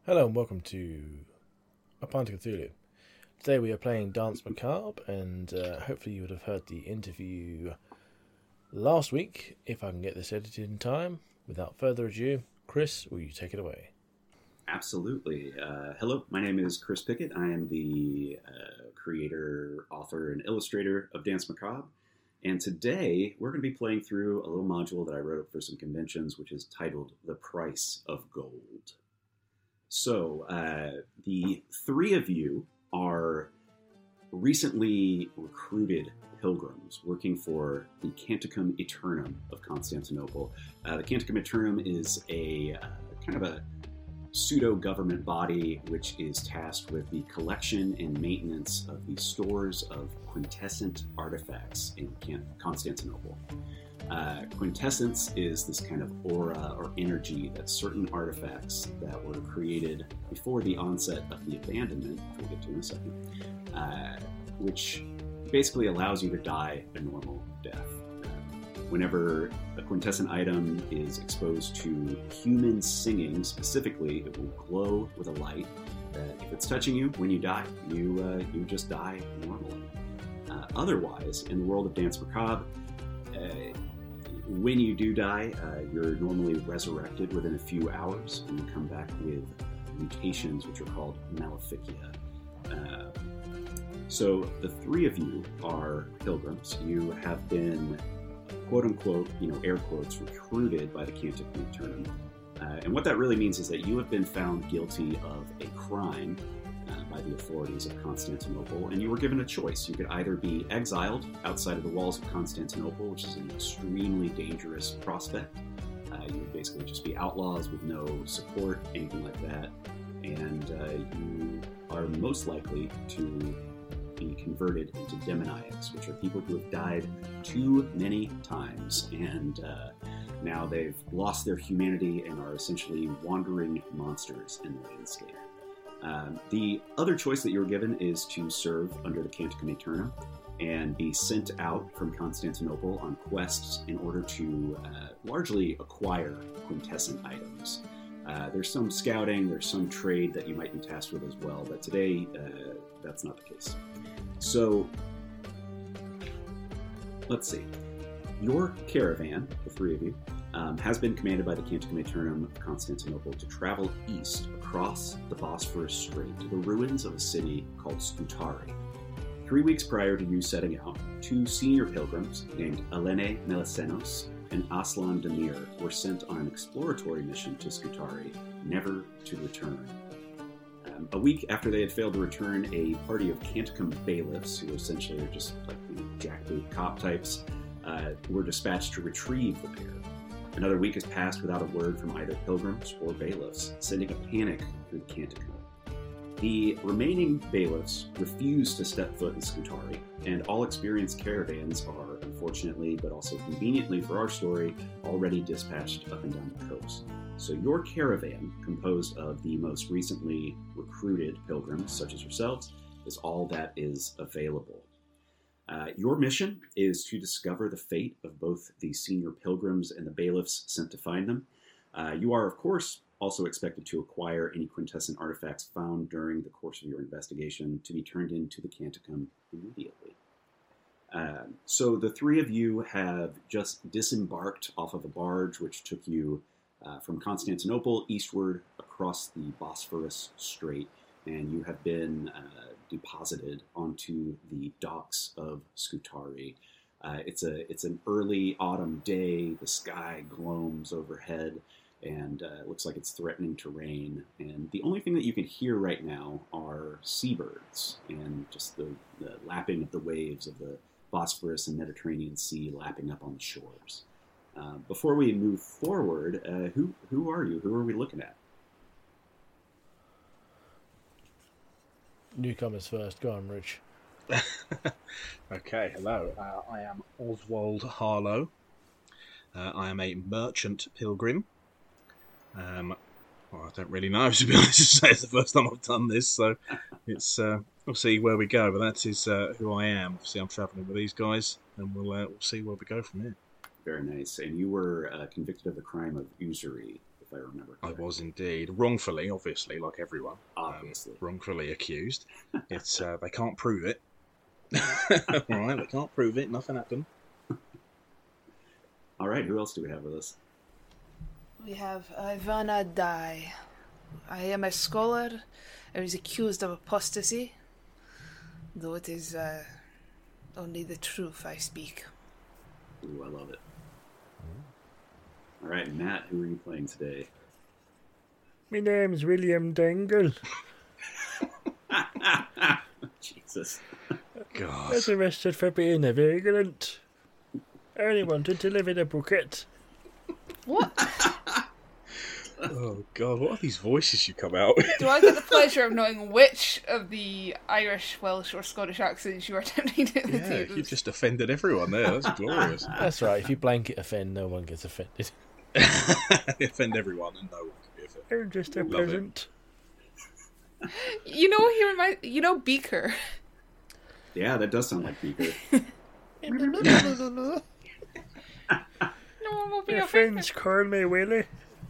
Hello and welcome to A Pint of Cthulhu. Today we are playing Dance Macabre, and hopefully you would have heard the interview last week, if I can get this edited in time. Without further ado, Chris, will you take it away? Absolutely. Hello, my name is Chris Pickett. I am the creator, author, and illustrator of Dance Macabre. And today we're going to be playing through a little module that I wrote up for some conventions, which is titled The Price of Gold. So, the three of you are recently recruited pilgrims working for the Canticum Aeternum of Constantinople. The Canticum Aeternum is a kind of a pseudo-government body which is tasked with the collection and maintenance of the stores of quintessent artifacts in Constantinople. Quintessence is this kind of aura or energy that certain artifacts that were created before the onset of the abandonment, which we'll get to in a second, which basically allows you to die a normal death. Whenever a quintessent item is exposed to human singing, specifically, it will glow with a light that if it's touching you when you die, you just die normally. Otherwise, in the world of Dance Macabre, when you do die, you're normally resurrected within a few hours, and you come back with mutations, which are called maleficia. So the three of you are pilgrims. You have been, quote unquote, air quotes, recruited by the Canticum Aeternum. And what that really means is that you have been found guilty of a crime by the authorities of Constantinople, and you were given a choice. You could either be exiled outside of the walls of Constantinople, which is an extremely dangerous prospect. You would basically just be outlaws with no support, anything like that, and you are most likely to be converted into demoniacs, which are people who have died too many times, and now they've lost their humanity and are essentially wandering monsters in the landscape. The other choice that you were given is to serve under the Canticum Aeternum and be sent out from Constantinople on quests in order to largely acquire quintessent items. There's some scouting, there's some trade that you might be tasked with as well, but today that's not the case. So, let's see. Your caravan, the three of you, has been commanded by the Canticum Aeternum of Constantinople to travel east across the Bosphorus Strait to the ruins of a city called Scutari. 3 weeks prior to you setting out, two senior pilgrims named Elene Melisenos and Aslan Demir were sent on an exploratory mission to Scutari, never to return. A week after they had failed to return, a party of Canticum bailiffs, who essentially are just like jackboot cop types, were dispatched to retrieve the pair. Another week has passed without a word from either pilgrims or bailiffs, sending a panic through the Canticum. The remaining bailiffs refuse to step foot in Scutari, and all experienced caravans are, unfortunately, but also conveniently for our story, already dispatched up and down the coast. So your caravan, composed of the most recently recruited pilgrims, such as yourselves, is all that is available. Your mission is to discover the fate of both the senior pilgrims and the bailiffs sent to find them. You are, of course, also expected to acquire any quintessent artifacts found during the course of your investigation to be turned into the Canticum immediately. So the three of you have just disembarked off of a barge which took you from Constantinople eastward across the Bosphorus Strait, and you have been deposited onto the docks of Scutari. It's an early autumn day. The sky gloams overhead, and it looks like it's threatening to rain. And the only thing that you can hear right now are seabirds and just the lapping of the waves of the Bosphorus and Mediterranean Sea lapping up on the shores. Before we move forward, who are you? Who are we looking at? Newcomers first. Go on, Rich. Okay, hello. I am Oswald Harlow. I am a merchant pilgrim. Well, I don't really know, to be honest to say. It's the first time I've done this, so it's we'll see where we go. But that is who I am. Obviously, I'm travelling with these guys, and we'll see where we go from here. Very nice. And you were convicted of the crime of usury, if if I remember I correctly. was indeed. Wrongfully, obviously, like everyone. Obviously. Wrongfully accused. It's they can't prove it. All right, they can't prove it. Nothing happened. All right, who else do we have with us? We have Ivana Dai. I am a scholar. I was accused of apostasy, though it is only the truth I speak. Ooh, I love it. All right, Matt, who are you playing today? My name's William Dangle. Jesus. I God. was arrested for being a vagrant. I only wanted to live in a bucket. What? Oh God, what are these voices you come out with? Do I get the pleasure of knowing which of the Irish, Welsh, or Scottish accents you are attempting to Yeah, imitate? you just offended everyone there. That's glorious. That's right, if you blanket offend, no one gets offended. Offend everyone and no one can be offended. I'm just a Love it. peasant. You know what he reminds? You know Beaker. Yeah, that does sound like Beaker. No one will be My offended. friends call me Willie.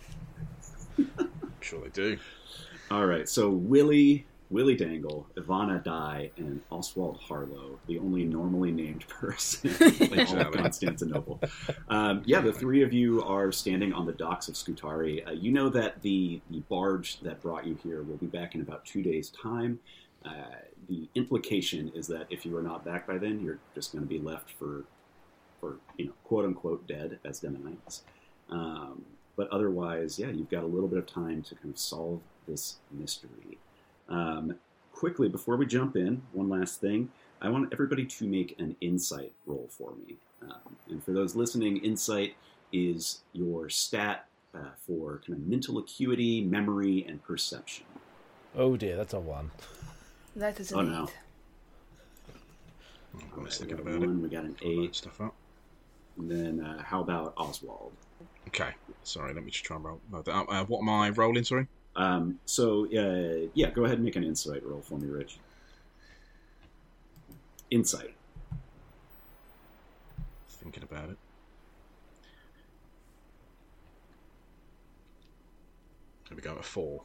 Sure they do. All right, so Willie Dangle, Ivana Dai, and Oswald Harlow, the only normally named person in all of Constantinople. The three of you are standing on the docks of Scutari. You know that the barge that brought you here will be back in about 2 days' time. The implication is that if you are not back by then, you're just going to be left for quote unquote dead as Demonites. But otherwise, you've got a little bit of time to kind of solve this mystery. Quickly, before we jump in, one last thing. I want everybody to make an insight roll for me. And for those listening, insight is your stat for kind of mental acuity, memory, and perception. Oh dear, that's a 1. That is Oh, a no. I All was right, thinking we got about it. 1, we got an Pull that 8. stuff up. And then how about Oswald? Okay, sorry, let me just try and roll that up. What am I rolling, sorry? Go ahead and make an insight roll for me, Rich. Insight. Thinking about it. There we go, a 4.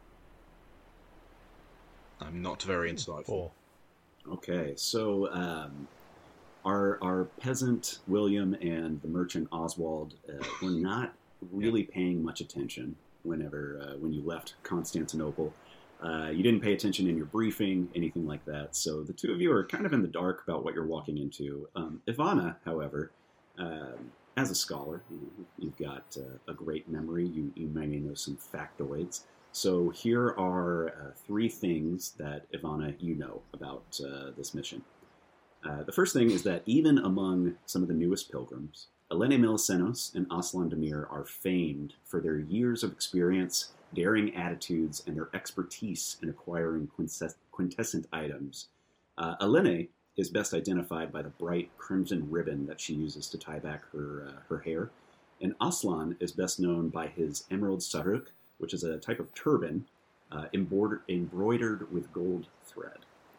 I'm not very insightful. 4. Okay, so our peasant William and the merchant Oswald were not really paying much attention when you left Constantinople. You didn't pay attention in your briefing, anything like that. So the two of you are kind of in the dark about what you're walking into. Ivana, however, as a scholar, you've got a great memory. You may know some factoids. So here are 3 things that, Ivana, you know about this mission. The first thing is that even among some of the newest pilgrims, Elene Milicenos and Aslan Demir are famed for their years of experience, daring attitudes, and their expertise in acquiring quintessent items. Elene is best identified by the bright crimson ribbon that she uses to tie back her hair, and Aslan is best known by his emerald saruk, which is a type of turban embroidered with gold thread.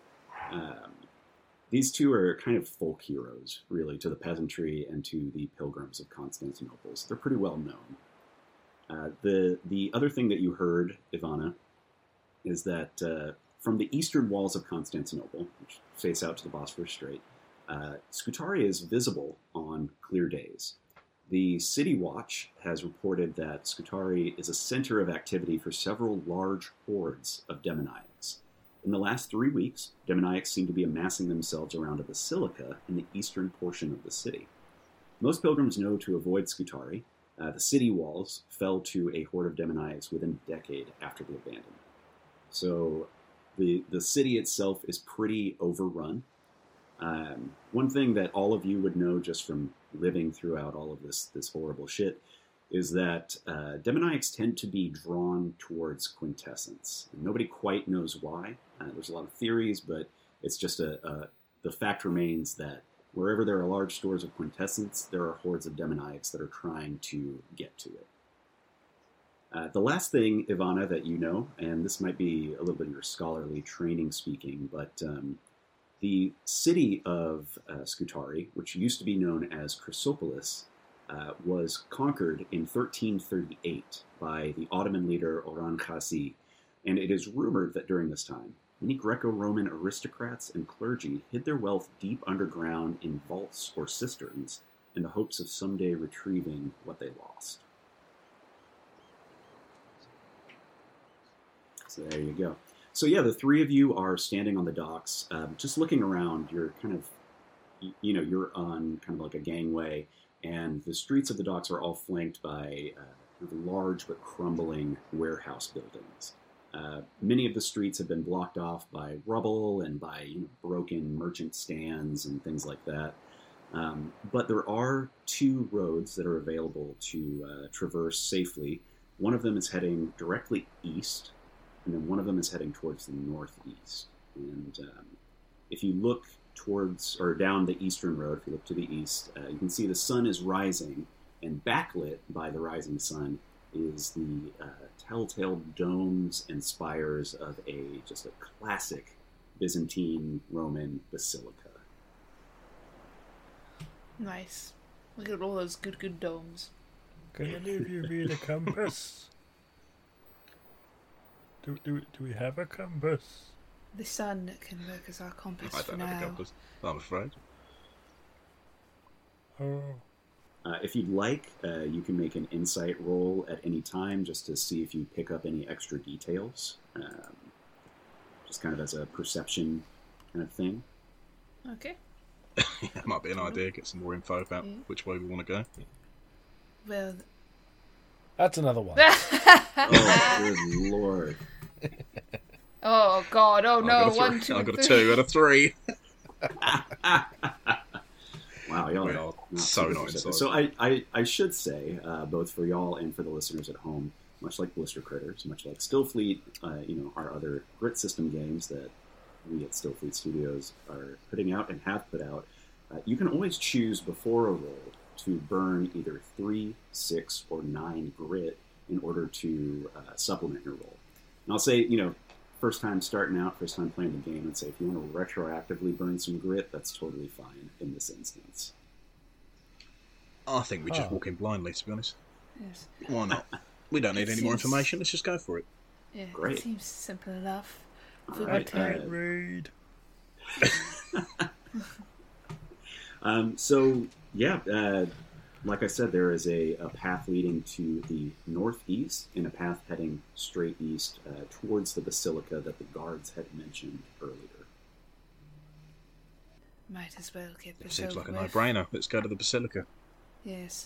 These two are kind of folk heroes, really, to the peasantry and to the pilgrims of Constantinople. So they're pretty well known. The other thing that you heard, Ivana, is that from the eastern walls of Constantinople, which face out to the Bosphorus Strait, Scutari is visible on clear days. The City Watch has reported that Scutari is a center of activity for several large hordes of demoniacs. In the last 3 weeks, demoniacs seem to be amassing themselves around a basilica in the eastern portion of the city. Most pilgrims know to avoid Scutari. The city walls fell to a horde of demoniacs within a decade after the abandonment. So the city itself is pretty overrun. One thing that all of you would know just from living throughout all of this horrible shit is that demoniacs tend to be drawn towards quintessence. And nobody quite knows why. There's a lot of theories, but it's just the fact remains that wherever there are large stores of quintessence, there are hordes of demoniacs that are trying to get to it. The last thing, Ivana, that you know, and this might be a little bit of your scholarly training speaking, but the city of Scutari, which used to be known as Chrysopolis, was conquered in 1338 by the Ottoman leader Orhan Khazi, and it is rumored that during this time, many Greco-Roman aristocrats and clergy hid their wealth deep underground in vaults or cisterns in the hopes of someday retrieving what they lost. So there you go. So yeah, the three of you are standing on the docks, just looking around. You're kind of, you're on kind of like a gangway, and the streets of the docks are all flanked by large but crumbling warehouse buildings. Many of the streets have been blocked off by rubble and by broken merchant stands and things like that. But there are two roads that are available to traverse safely. One of them is heading directly east, and then one of them is heading towards the northeast. And if you look towards or down the eastern road, if you look to the east, you can see the sun is rising, and backlit by the rising sun is the telltale domes and spires of just a classic Byzantine Roman basilica. Nice. Look at all those good domes. Can any of you read a compass? Do we have a compass? The sun can work as our compass I for don't have a now. compass, I'm afraid. Oh. If you'd like, you can make an insight roll at any time just to see if you pick up any extra details. Just kind of as a perception kind of thing. Okay. That might be an idea, get some more info about which way we want to go. Well, That's another one. Oh, good lord. oh god, oh no, one, two, I got a three. 2 and a 3. Wow, y'all We are are not so super not perceptive. inside. So I should say, both for y'all and for the listeners at home, much like Blister Critters, much like Stillfleet, our other Grit System games that we at Stillfleet Studios are putting out and have put out, you can always choose before a roll to burn either 3, 6, or 9 grit in order to supplement your roll. And I'll say, first time starting out, first time playing the game, and say if you want to retroactively burn some grit, that's totally fine in this instance. I think we just walk in blindly, to be honest. Yes. Why not? We don't need any more Seems- information, let's just go for it. Yeah, Great. it seems simple enough. If we All I right, could, can't read. Like I said, there is a path leading to the northeast and a path heading straight east towards the basilica that the guards had mentioned earlier. might as well get It this seems over like a with. no-brainer. Let's go to the Basilica. Yes.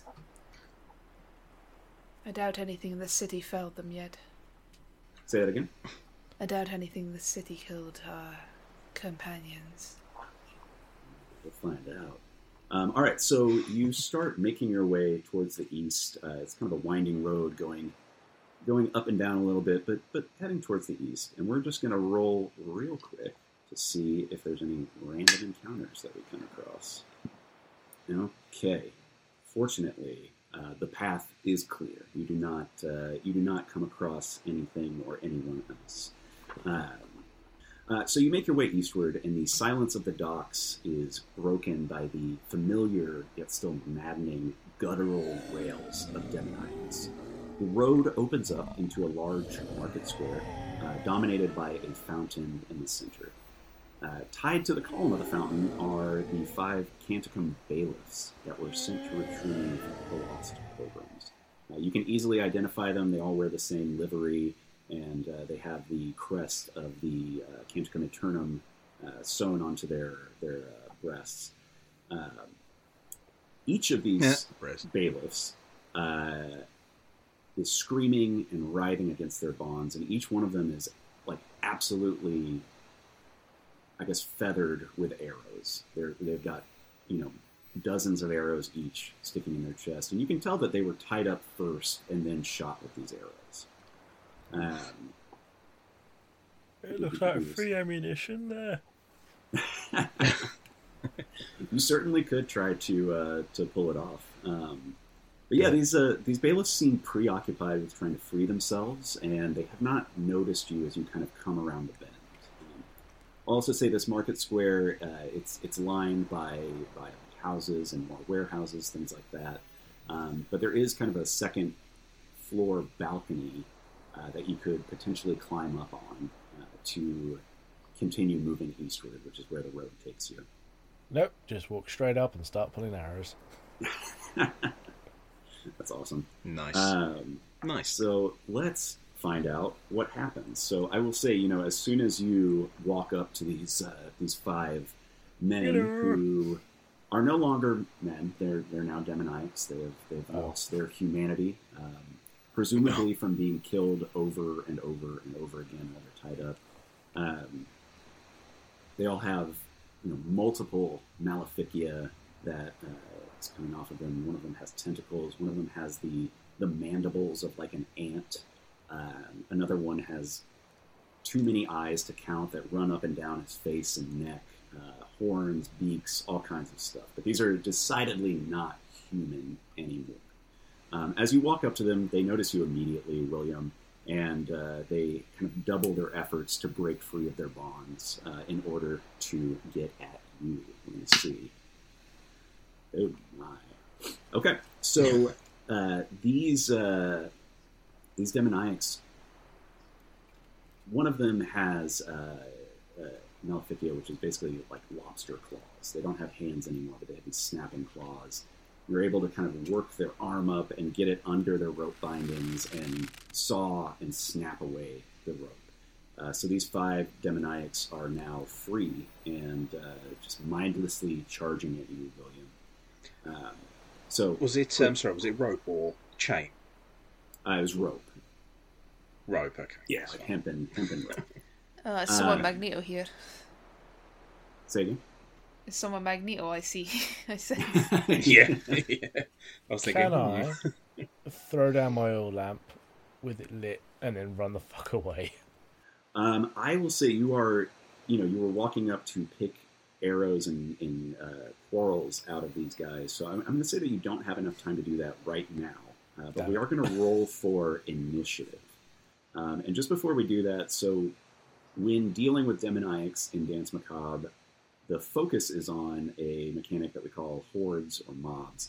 I doubt anything in the city felled them yet. Say that again? I doubt anything in the city killed our companions. We'll find out. All right, so you start making your way towards the east. It's kind of a winding road going up and down a little bit, but heading towards the east. And we're just going to roll real quick to see if there's any random encounters that we come across. Okay. Fortunately, the path is clear. You do not come across anything or anyone else. So you make your way eastward, and the silence of the docks is broken by the familiar yet still maddening guttural wails of Demonites. The road opens up into a large market square, dominated by a fountain in the center. Tied to the column of the fountain are the 5 Canticum bailiffs that were sent to retrieve the lost pilgrims. You can easily identify them. They all wear the same livery, and they have the crest of the Canticum Aeternum sewn onto their breasts. Each of these bailiffs is screaming and writhing against their bonds, and each one of them is like absolutely, I guess, feathered with arrows. They've got, dozens of arrows each sticking in their chest, and you can tell that they were tied up first and then shot with these arrows. It looks like free ammunition there. You certainly could try to pull it off. But yeah, these bailiffs seem preoccupied with trying to free themselves, and they have not noticed you as you kind of come around the bend. I'll also say this market square, it's lined by houses and more warehouses, things like that. But there is kind of a second floor balcony that you could potentially climb up on to continue moving eastward, which is where the road takes you. Nope, just walk straight up and start pulling arrows. That's awesome. Nice. Nice. So let's find out what happens. So I will say, as soon as you walk up to these 5 men who are no longer men, they're now demoniacs. They've lost their humanity, presumably from being killed over and over and over again while they're tied up. They all have multiple maleficia that is coming off of them. One of them has tentacles. One of them has the mandibles of like an ant. Another one has too many eyes to count that run up and down his face and neck. Horns, beaks, all kinds of stuff. But these are decidedly not human anymore. As you walk up to them, they notice you immediately, William, and they kind of double their efforts to break free of their bonds in order to get at you. Let me see. Oh my. Okay, so these demoniacs, one of them has maleficia, which is basically like lobster claws. They don't have hands anymore, but they have these snapping claws. You're able to kind of work their arm up and get it under their rope bindings and saw and snap away the rope. So these 5 demoniacs are now free and just mindlessly charging at you, William. So was it? Was it rope or chain? It was rope. Rope. Okay. Yeah, like hempen rope. It's somewhat Magneto here. Say again. It's somewhat Magneto. I see. I said. Yeah. I was thinking. Can I throw down my oil lamp with it lit and then run the fuck away? I will say you were walking up to pick arrows and quarrels out of these guys. So I'm going to say that you don't have enough time to do that right now. But we are going to roll for initiative. And just before we do that, so when dealing with demoniacs in Dance Macabre, the focus is on a mechanic that we call hordes or mobs.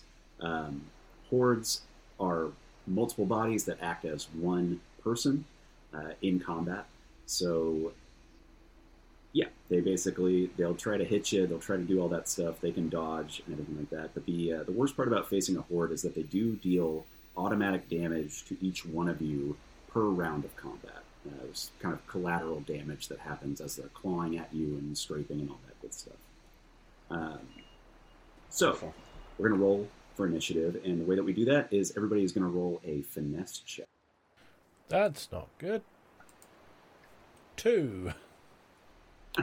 Hordes are multiple bodies that act as one person in combat. So, yeah, they'll try to hit you, they'll try to do all that stuff, they can dodge and everything like that. But the worst part about facing a horde is that they do deal automatic damage to each one of you per round of combat. There's kind of collateral damage that happens as they're clawing at you and scraping and all that good stuff. So, we're going to roll for initiative, and the way that we do that is everybody is going to roll a finesse check. That's not good. 2. I've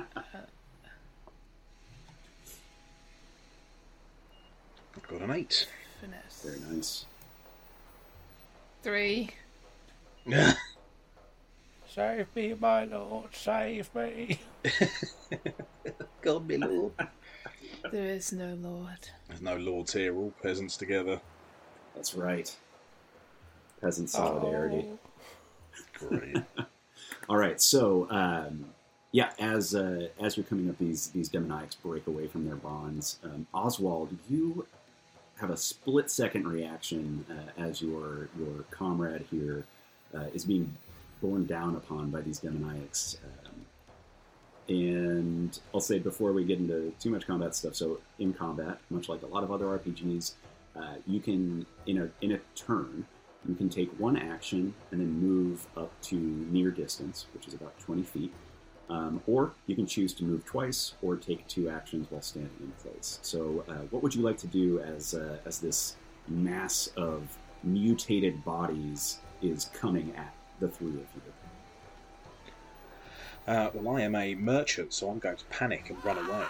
got an 8. Finesse. Very nice. 3. Save me, my lord, save me. God, me lord. There is no lord. There's no lords here, all peasants together. That's right. Peasant solidarity. Oh. Great. All right, so as you're coming up, these demoniacs break away from their bonds. Oswald, you have a split-second reaction as your comrade here is being borne down upon by these demoniacs. And I'll say before we get into too much combat stuff, so in combat, much like a lot of other RPGs, you can, in a turn, you can take one action and then move up to near distance, which is about 20 feet. Or you can choose to move twice or take 2 actions while standing in place. So what would you like to do as this mass of mutated bodies is coming at the 3 of you? Well, I am a merchant, so I'm going to panic and run away.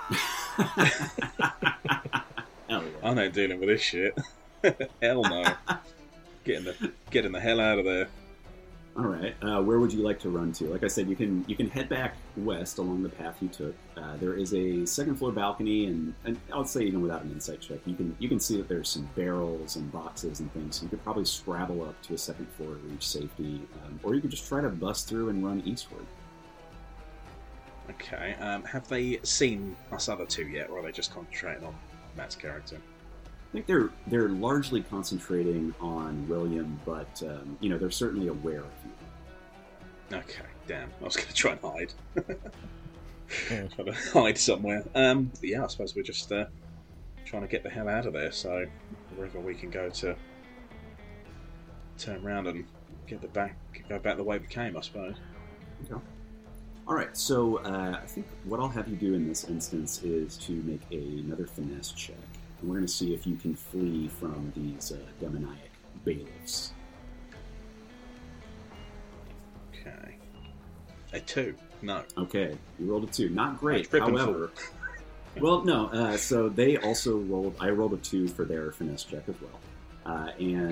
Hell yeah. I'm not dealing with this shit. Hell no. Getting the hell out of there. All right. Where would you like to run to? Like I said, you can head back west along the path you took. There is a second floor balcony, and I would say even without an insight check, you can see that there's some barrels and boxes and things. So you could probably scrabble up to a second floor to reach safety, or you could just try to bust through and run eastward. Okay. Have they seen us other 2 yet, or are they just concentrating on Matt's character? think they're largely concentrating on William, but they're certainly aware of you. Okay, damn. I was going to try and hide. Try to hide somewhere. But yeah, I suppose we're just trying to get the hell out of there. So wherever we can go to turn around and go back the way we came, I suppose. Okay. All right. So I think what I'll have you do in this instance is to make another finesse check. And we're going to see if you can flee from these demoniac bailiffs. Okay. A 2. No. Okay, you rolled a 2. Not great. Trip and However, well, no. So they also rolled. I rolled a 2 for their finesse check as well.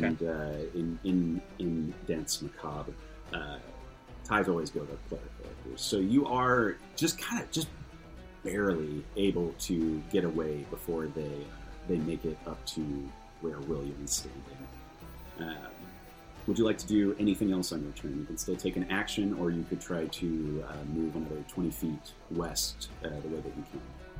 In Dance Macabre, ties always go to player characters. So you are just barely able to get away before they make it up to where William is standing. Would you like to do anything else on your turn? You can still take an action, or you could try to move another 20 feet west the way that you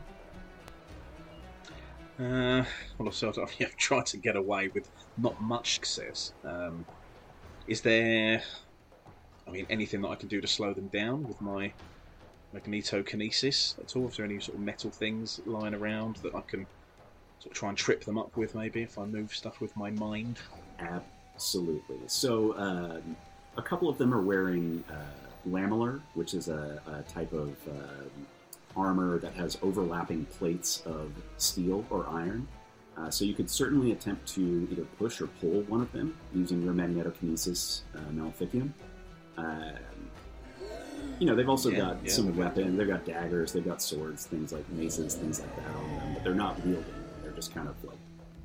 can. Well, I've sort of tried to get away with not much success. Is there, anything that I can do to slow them down with my magnetokinesis at all? Is there any sort of metal things lying around that I can sort of try and trip them up with, maybe, if I move stuff with my mind? Absolutely. So a couple of them are wearing lamellar, which is a type of armor that has overlapping plates of steel or iron. So you could certainly attempt to either push or pull one of them using your magnetokinesis maleficium. They've also got some weapons. They've got daggers, they've got swords, things like maces, things like that on them, but they're not wielding them. They're just kind of like,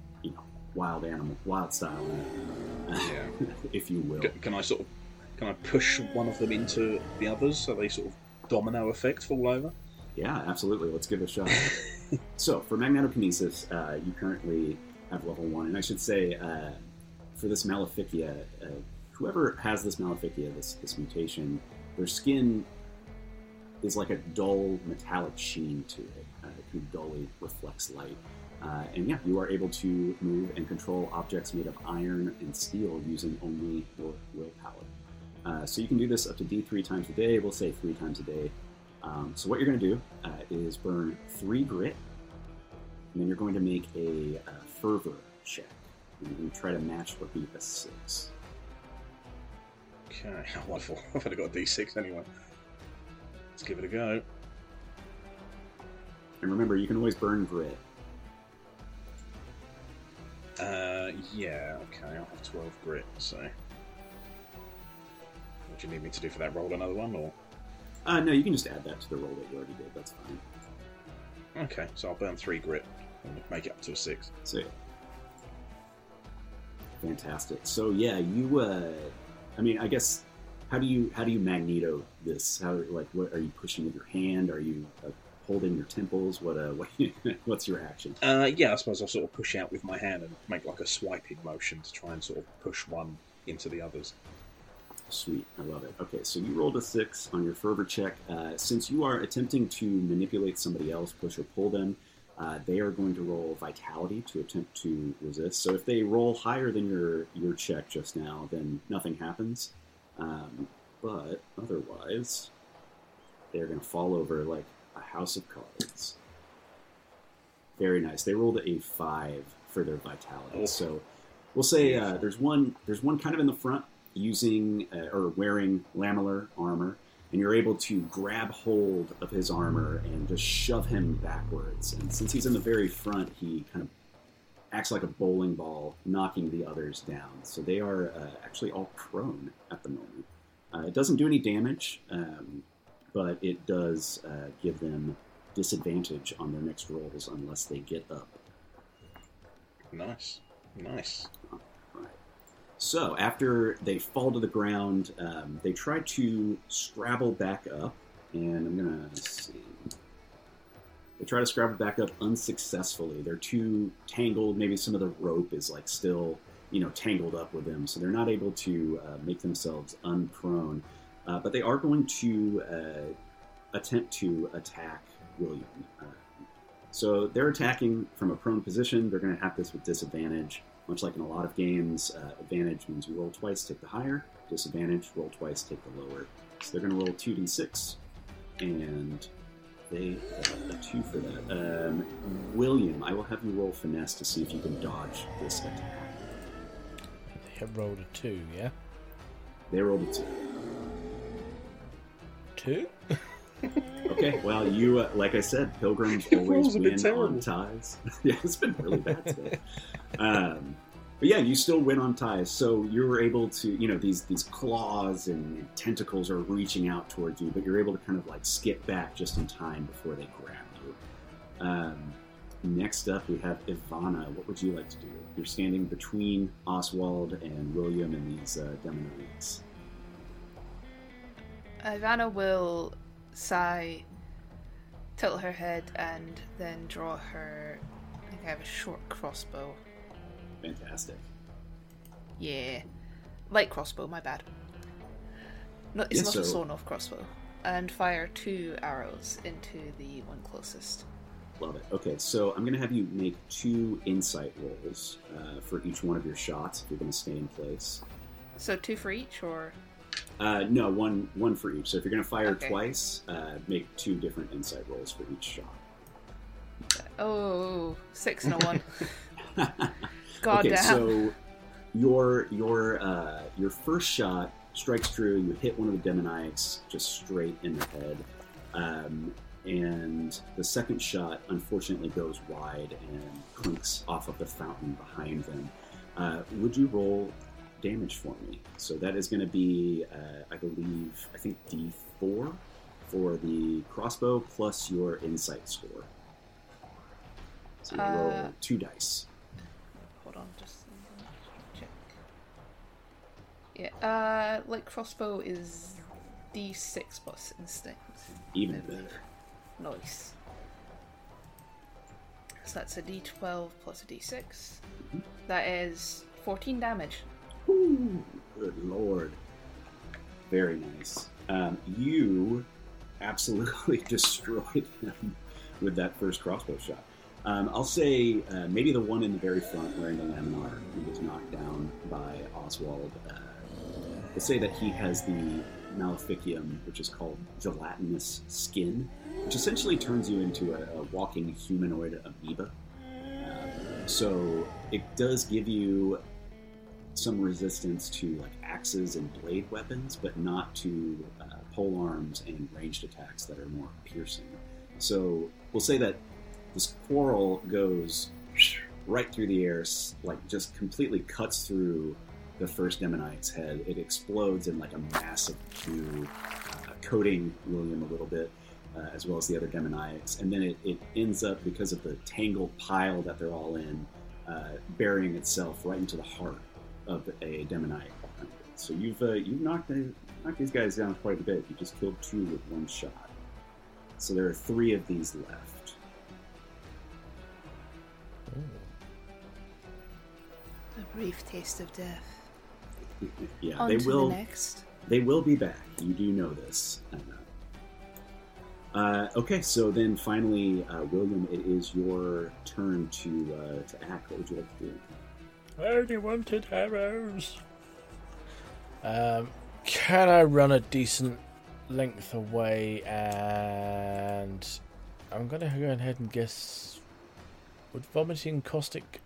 wild style, if you will. Can I push one of them into the others so they sort of domino effect fall over? Yeah, absolutely. Let's give it a shot. So, for magnetokinesis, you currently have level 1, and I should say, for this Maleficia, whoever has this Maleficia, this mutation, their skin is like a dull metallic sheen to it, who dully reflects light. You are able to move and control objects made of iron and steel using only your willpower. So you can do this up to D3 times a day. We'll say 3 times a day. So what you're going to do is burn 3 grit, and then you're going to make a fervor check. And you try to match or beat a 6. Okay, wonderful. I've only got a D6 anyway. Let's give it a go. And remember, you can always burn grit. Okay, I'll have 12 grit, so... What do you need me to do for that? Roll another one, or...? No, you can just add that to the roll that you already did, that's fine. Okay, so I'll burn 3 grit and make it up to a 6. So, fantastic. So, yeah, you, I guess, how do you magneto this? What are you pushing with your hand? Are you holding your temples? What's your action? I suppose I'll sort of push out with my hand and make like a swiping motion to try and sort of push one into the others. Sweet, I love it. Okay, so you rolled a 6 on your fervor check. Since you are attempting to manipulate somebody else, push or pull them, they are going to roll vitality to attempt to resist. So if they roll higher than your check just now, then nothing happens. But otherwise, they're going to fall over like a house of cards. Very nice. They rolled a 5 for their vitality. So we'll say there's one kind of in the front using or wearing lamellar armor, and you're able to grab hold of his armor and just shove him backwards. And since he's in the very front, he kind of acts like a bowling ball, knocking the others down. So they are actually all prone at the moment. It doesn't do any damage, but it does give them disadvantage on their next rolls unless they get up. Nice. All right. So after they fall to the ground, they try to scrabble back up, and I'm going to see. They try to scrabble back up unsuccessfully. They're too tangled. Maybe some of the rope is like still, tangled up with them, so they're not able to make themselves unprone. But they are going to attempt to attack William. So they're attacking from a prone position. They're going to have this with disadvantage. Much like in a lot of games, advantage means you roll twice, take the higher. Disadvantage, roll twice, take the lower. So they're going to roll 2d6. And they got a 2 for that. William, I will have you roll finesse to see if you can dodge this attack. They have rolled a 2, yeah? They rolled a 2. 2? Okay, well, you, like I said, Pilgrims always win on ties. Yeah, it's been really bad today. But yeah, you still win on ties. So you're able to, these claws and tentacles are reaching out towards you, but you're able to kind of like skip back just in time before they grab you. Next up, we have Ivana. What would you like to do? You're standing between Oswald and William and these demonites. Ivana will sigh, tilt her head, and then draw her, I think I have a short crossbow. Fantastic. Yeah. Light crossbow, my bad. No, it's not a sawn-off crossbow. And fire 2 arrows into the one closest. Love it. Okay, so I'm going to have you make 2 insight rolls for each one of your shots if you're going to stay in place. So 2 for each, or...? No, one for each. So if you're going to fire twice, make 2 different insight rolls for each shot. Oh, 6 and a 1. God okay, damn. So your first shot strikes true. You hit one of the demoniacs just straight in the head, and the second shot unfortunately goes wide and clinks off of the fountain behind them. Would you roll damage for me? So that is going to be, I think D4 for the crossbow plus your insight score. So you roll 2 dice. Hold on, just check. Yeah, light crossbow is D6 plus instinct. Even better. Nice. So that's a D12 plus a D6. Mm-hmm. That is 14 damage. Ooh, good lord. Very nice. You absolutely destroyed him with that first crossbow shot. I'll say maybe the one in the very front wearing the laminar who was knocked down by Oswald. We'll say that he has the Maleficium, which is called gelatinous skin, which essentially turns you into a walking humanoid amoeba. So it does give you some resistance to like axes and blade weapons, but not to pole arms and ranged attacks that are more piercing. So we'll say that this quarrel goes right through the air, like just completely cuts through the first demonite's head. It explodes in like a massive tube, coating William a little bit, as well as the other demonites. And then it ends up, because of the tangled pile that they're all in, burying itself right into the heart of a demonite. So you've knocked these guys down quite a bit. You just killed 2 with 1 shot. So there are 3 of these left. A brief taste of death. Yeah, On they to will. The next. They will be back. You do know this. Okay, so then finally, William, it is your turn to act. What would you like to do? I only wanted arrows. Can I run a decent length away? And I'm going to go ahead and guess, would vomiting caustic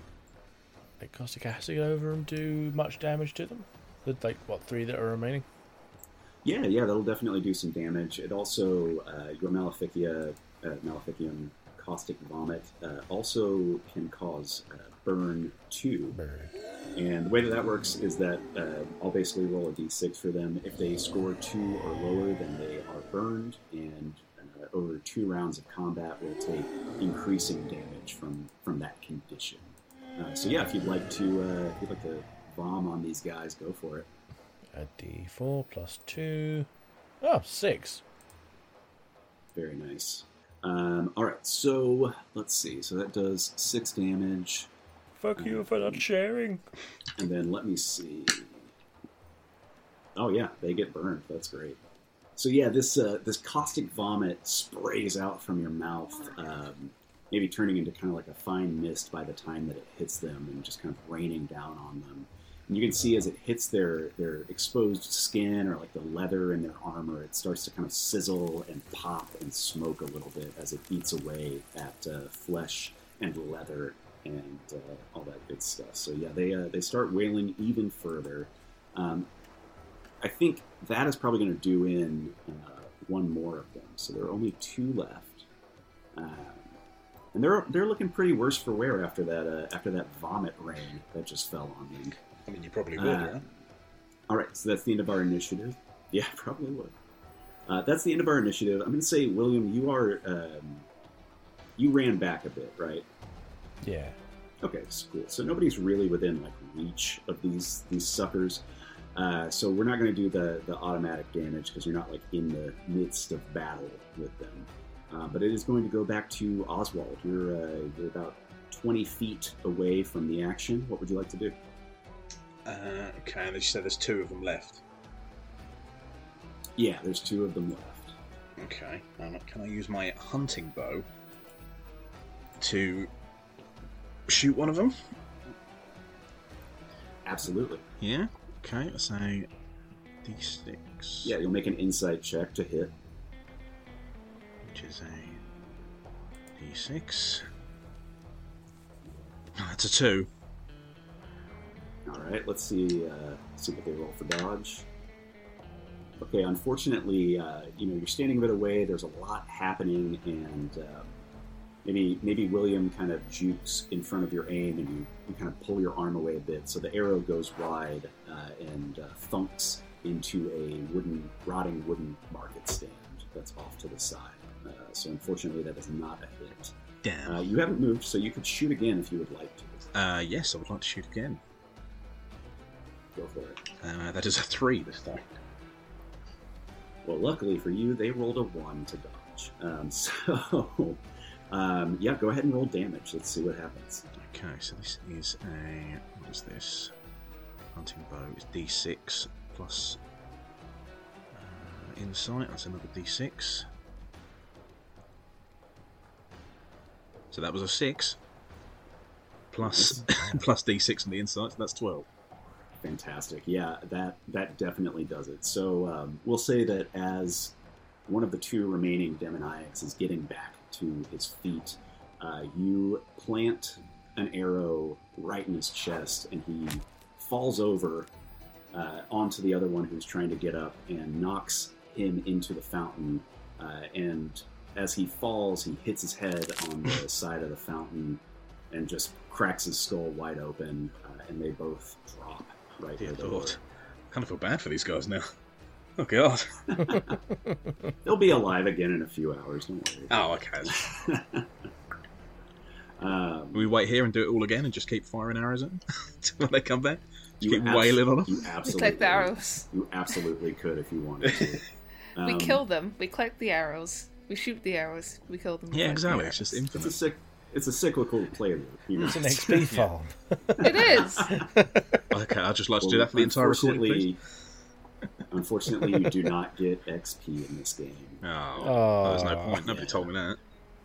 acid over them do much damage to them? The 3 that are remaining? Yeah, that'll definitely do some damage. It also, your Maleficium caustic vomit also can cause burn 2. And the way that works is that I'll basically roll a d6 for them. If they score 2 or lower, then they are burned, and over 2 rounds of combat will take increasing damage from that condition. So yeah, if you'd like to bomb on these guys, go for it. A d4 plus 2. Oh, 6. Very nice. Alright, so let's see. So that does 6 damage. Fuck you for not sharing. And then let me see. Oh yeah, they get burned. That's great. So yeah, this caustic vomit sprays out from your mouth, maybe turning into kind of like a fine mist by the time that it hits them, and just kind of raining down on them. And you can see as it hits their exposed skin or like the leather in their armor, it starts to kind of sizzle and pop and smoke a little bit as it eats away at flesh and leather and all that good stuff. So yeah, they start wailing even further. I think that is probably going to do in one more of them. So there are only 2 left, and they're looking pretty worse for wear after that vomit rain that just fell on them. I mean, you probably would, right? All right, so that's the end of our initiative. Yeah, probably would. That's the end of our initiative. I'm going to say, William, you ran back a bit, right? Yeah. Okay, cool. So nobody's really within like reach of these suckers. So we're not going to do the automatic damage because you're not like in the midst of battle with them. But it is going to go back to Oswald. You're about 20 feet away from the action. What would you like to do? Okay, and as you said, there's 2 of them left. Yeah, there's 2 of them left. Okay, can I use my hunting bow to shoot one of them? Absolutely. Yeah. Okay, so D6. Yeah, you'll make an insight check to hit. Which is a D6. Oh, that's a 2. All right, let's see what they roll for dodge. Okay, unfortunately, you're standing a bit away. There's a lot happening, and maybe William kind of jukes in front of your aim, and you kind of pull your arm away a bit, so the arrow goes wide and thunks into a rotting wooden market stand that's off to the side. So unfortunately, that is not a hit. Damn. You haven't moved, so you could shoot again if you would like to. Yes, I would like to shoot again. Go for it. That is a 3 this time. Well, luckily for you, they rolled a 1 to dodge. Yeah, go ahead and roll damage. Let's see what happens. Okay, so this is what is this? Hunting bow is D6 plus insight. That's another D6. So that was a 6 plus plus D6 on the insight. So that's 12. Fantastic. Yeah, that definitely does it. So we'll say that as one of the 2 remaining demoniacs is getting back to his feet, you plant an arrow right in his chest, and he falls over onto the other one who's trying to get up and knocks him into the fountain. And as he falls, he hits his head on the side of the fountain and just cracks his skull wide open, and they both drop right Dear there. Lord. I kind of feel bad for these guys now. Oh, God. They'll be alive again in a few hours, don't worry. Oh, okay. We wait here and do it all again and just keep firing arrows at them when they come back? Just keep wailing on them? You We absolutely, collect the arrows. You absolutely could if you wanted to. We kill them. We collect the arrows. We shoot the arrows. We kill them. Yeah, We collect the exactly. arrows. It's just infinite. It's a cyclical play loop. You know? It's an XP farm. It is. Okay, I'd just like to do that for the entire recording, please. Unfortunately, you do not get XP in this game. Oh, there's no point. Nobody told me that.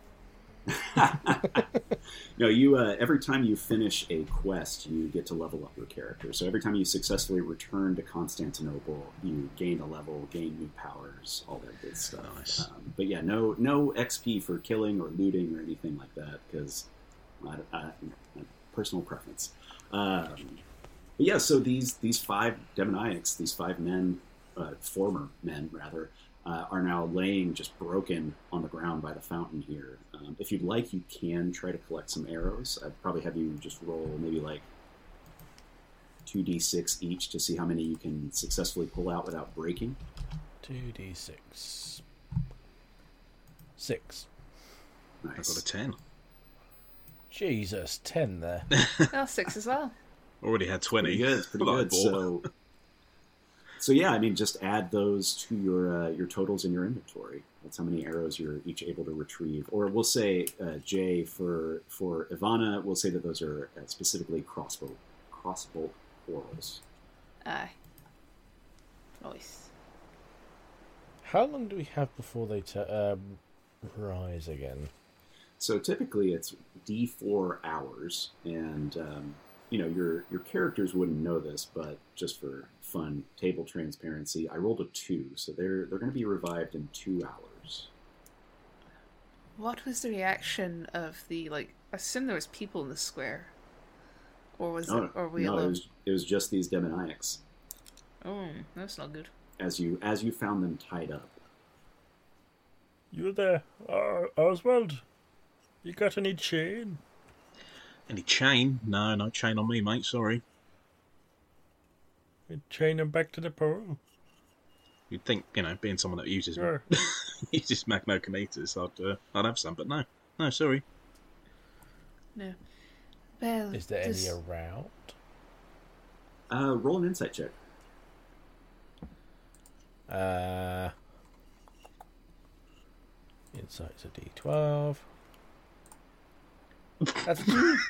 No, you. Every time you finish a quest, you get to level up your character. So every time you successfully return to Constantinople, you gain a level, gain new powers, all that good stuff. Nice. But yeah, no XP for killing or looting or anything like that, because personal preference. But yeah, so these 5 demoniacs, these 5 men, former men rather, are now laying just broken on the ground by the fountain here. If you'd like, you can try to collect some arrows. I'd probably have you just roll maybe like 2d6 each to see how many you can successfully pull out without breaking. 2d6. 6. Nice. I've got a 10. Jesus, 10 there. Oh, 6 as well. Already had 20. Pretty good. Pretty That I good. bought. So yeah, I mean, just add those to your totals in your inventory. That's how many arrows you're each able to retrieve. Or we'll say, Jay, for Ivana, we'll say that those are specifically crossbow orals. Aye. Nice. How long do we have before they rise again? So typically it's D4 hours, and your characters wouldn't know this, but just for fun table transparency, I rolled a 2, so they're going to be revived in 2 hours. What was the reaction of the, I assume there was people in the square, or was it? Or were we alone? It was just these demoniacs. Oh, that's not good. As you found them tied up. You there, Oswald? You got any chain? Any chain? No chain on me, mate. Sorry. You chain him back to the pole. You'd think, being someone that uses Sure. uses magnokinetas, I'd have some, but no, sorry. No. Well, Is there any around? Roll an insight check. Insight's a D12. That's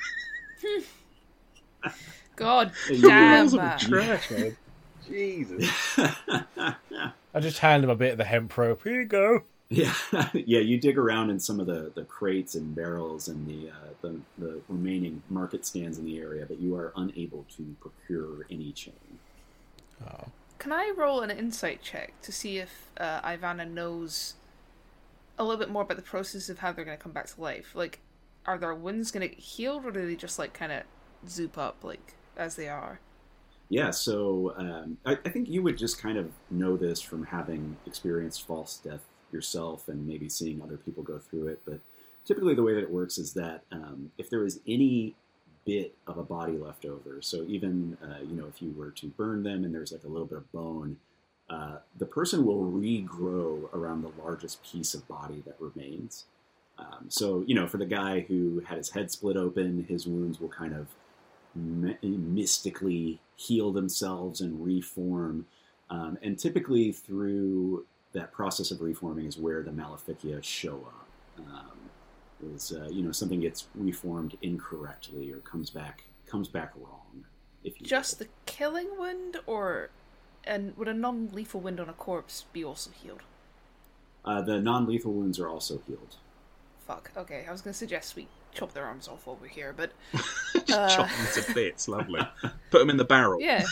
God Hey, damn you that. Trash, man. Jesus. I just hand him a bit of the hemp rope. Here you go. Yeah, yeah. You dig around in some of the crates and barrels and the remaining market stands in the area, but you are unable to procure any chain. Oh. Can I roll an insight check to see if Ivana knows a little bit more about the process of how they're going to come back to life? Are their wounds going to get healed, or do they just kind of zoop up as they are? Yeah, so I think you would just kind of know this from having experienced false death yourself and maybe seeing other people go through it. But typically the way that it works is that if there is any bit of a body left over, so even if you were to burn them and there's a little bit of bone, the person will regrow around the largest piece of body that remains. So for the guy who had his head split open, his wounds will kind of mystically heal themselves and reform. And typically through that process of reforming is where the Maleficia show up. Something gets reformed incorrectly or comes back wrong. If you Just the killing wound, and would a non-lethal wound on a corpse be also healed? The non-lethal wounds are also healed. Fuck. Okay, I was going to suggest we chop their arms off over here, but Just chop them to bits, lovely. Put them in the barrel. yeah,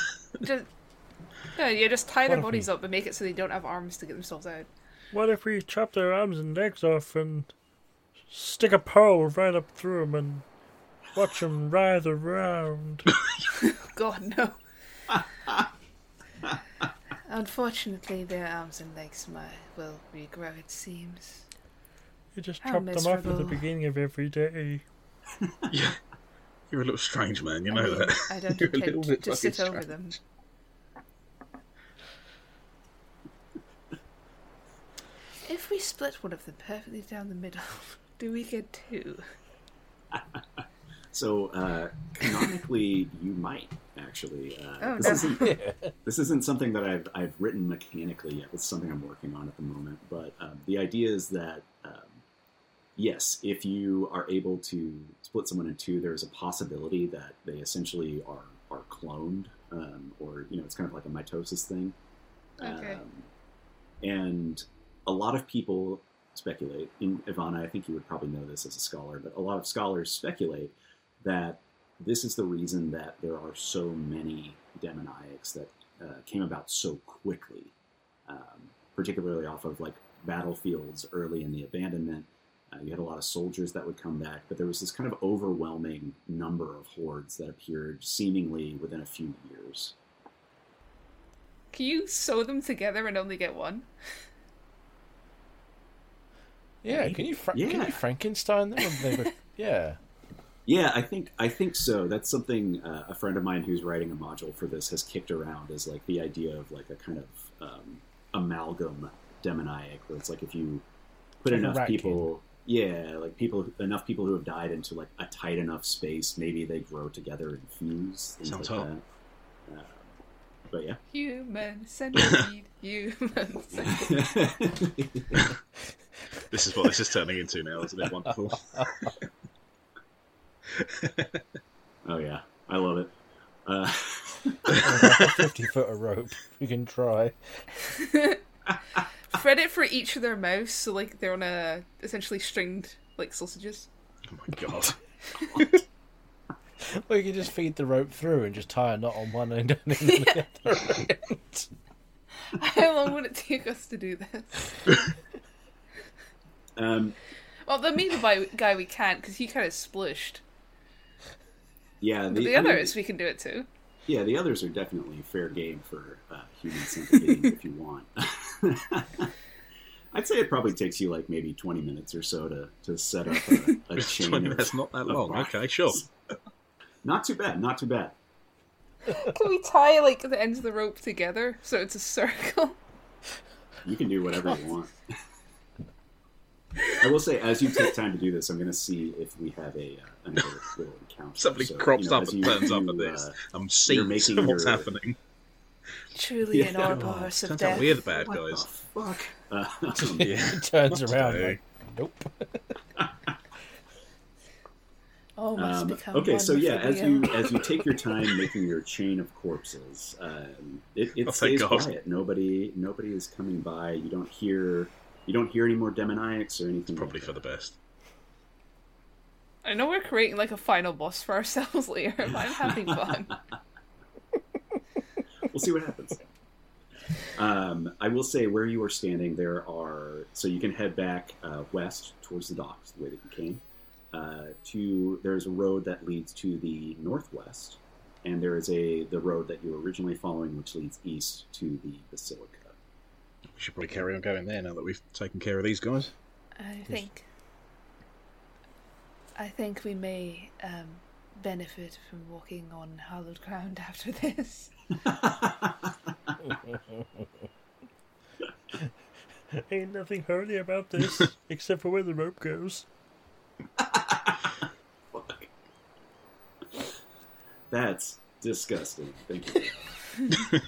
just tie What their if bodies we- up and make it so they don't have arms to get themselves out. What if we chop their arms and legs off and stick a pole right up through them and watch them writhe around? God, no. Unfortunately, their arms and legs will regrow, it seems. You just How chop them off at the miserable. beginning of every day. Yeah. You're a little strange, man. You know I mean, that. I don't You're a little intend bit to sit fucking over them. If we split one of them perfectly down the middle, do we get two? So canonically, you might actually. Oh, This isn't something that I've written mechanically yet. It's something I'm working on at the moment. But the idea is that yes, if you are able to split someone in two, there's a possibility that they essentially are cloned, or it's kind of like a mitosis thing. Okay. And a lot of people speculate. Ivana, I think you would probably know this as a scholar, but a lot of scholars speculate that this is the reason that there are so many demoniacs that came about so quickly, particularly off of battlefields early in the abandonment. You had a lot of soldiers that would come back, but there was this kind of overwhelming number of hordes that appeared seemingly within a few years. Can you sew them together and only get one? Yeah, can you Frankenstein them? Yeah. Yeah, I think so. That's something a friend of mine who's writing a module for this has kicked around, is the idea of a kind of amalgam demoniac, where it's if you put Like a enough rat people, enough people who have died into a tight enough space, maybe they grow together and fuse. Things Sounds like hot. that. But yeah. Human centipede, human centipede. This is what this is turning into now, isn't it? Wonderful. Oh yeah, I love it. 50-foot of rope. We can try. Thread it for each of their mouths, so they're on a essentially stringed like sausages. Oh my god. Or you can just feed the rope through and just tie a knot on one end and then the other end. How long would it take us to do this? Well, the meat guy we can't, because he kind of splished. Yeah, But the others, we can do it too. Yeah, the others are definitely fair game for human sympathy if you want. I'd say it probably takes you like maybe 20 minutes or so to set up a chain. That's not that long. Okay, sure. Not too bad, not too bad. Can we tie like the ends of the rope together so it's a circle? You can do whatever you want. I will say, as you take time to do this, I'm going to see if we have another little encounter. Somebody So, crops you know, up as and you turns up do, at this. I'm you're seeing making what's your- happening. Truly an Yeah. Ouroboros of Turns out death. we're the bad What guys. the fuck? Yeah. He turns Not around today. like, nope. Oh, must become okay, one so with yeah, the as you take your time making your chain of corpses, it Oh, thank stays God. quiet. Nobody is coming by. You don't hear any more demoniacs or anything. Probably like for that. the best. I know we're creating like a final boss for ourselves later, but I'm having fun. We'll see what happens. I will say where you are standing, so you can head back west towards the docks, the way that you came. There's a road that leads to the northwest, and there is the road that you were originally following, which leads east to the Basilica. We should probably carry on going there now that we've taken care of these guys. I think we may benefit from walking on hallowed ground after this. Ain't nothing holy about this, except for where the rope goes. Fuck. That's disgusting. Thank you.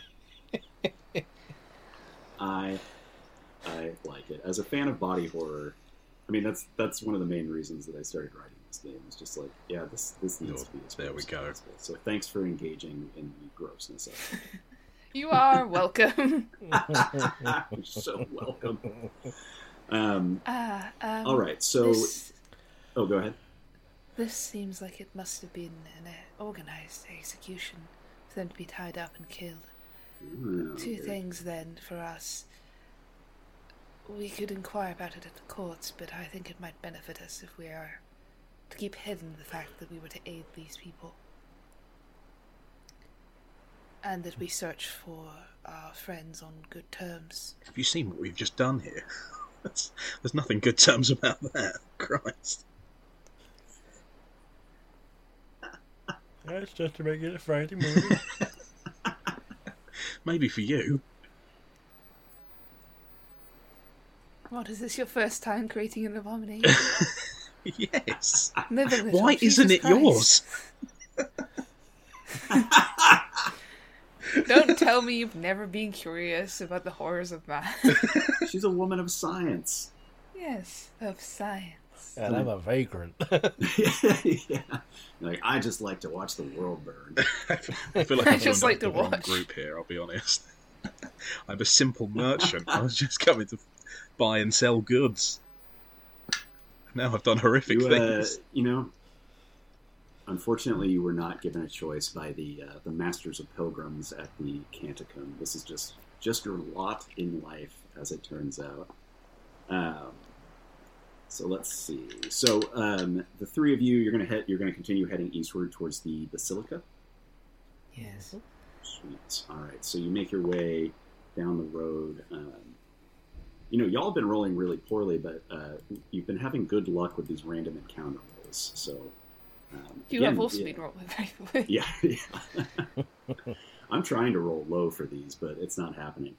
I like it. As a fan of body horror, I mean that's one of the main reasons that I started writing this game. It's just like, yeah, this needs to be as There gross we go. as possible. So thanks for engaging in the grossness of it. You are welcome. You're so welcome. All right, so oh, go ahead. This seems like it must have been an organized execution for them to be tied up and killed. Two things then for us. We could inquire about it at the courts, but I think it might benefit us if we are to keep hidden the fact that we were to aid these people. And that we search for our friends on good terms. Have you seen what we've just done here? There's nothing good terms about that. Christ. It's just a regular Friday morning. Maybe for you. What, is this your first time creating an abomination? Yes. Living with Why oh, Jesus isn't it Christ. yours? Don't tell me you've never been curious about the horrors of man. She's a woman of science. Yes, of science. And I'm a vagrant. Yeah. Like, I just like to watch the world burn. I feel like I I've just joined like the to wrong watch. group here, I'll be honest. I'm a simple merchant. I was just coming to buy and sell goods. Now I've done horrific things. Unfortunately, you were not given a choice by the Masters of Pilgrims at the Canticum. This is just your lot in life, as it turns out. So let's see. So the three of you, you're going to continue heading eastward towards the Basilica. Yes. Sweet. All right. So you make your way down the road. Y'all have been rolling really poorly, but you've been having good luck with these random encounter rolls. So You have also been rolling very well. Yeah. I'm trying to roll low for these, but it's not happening.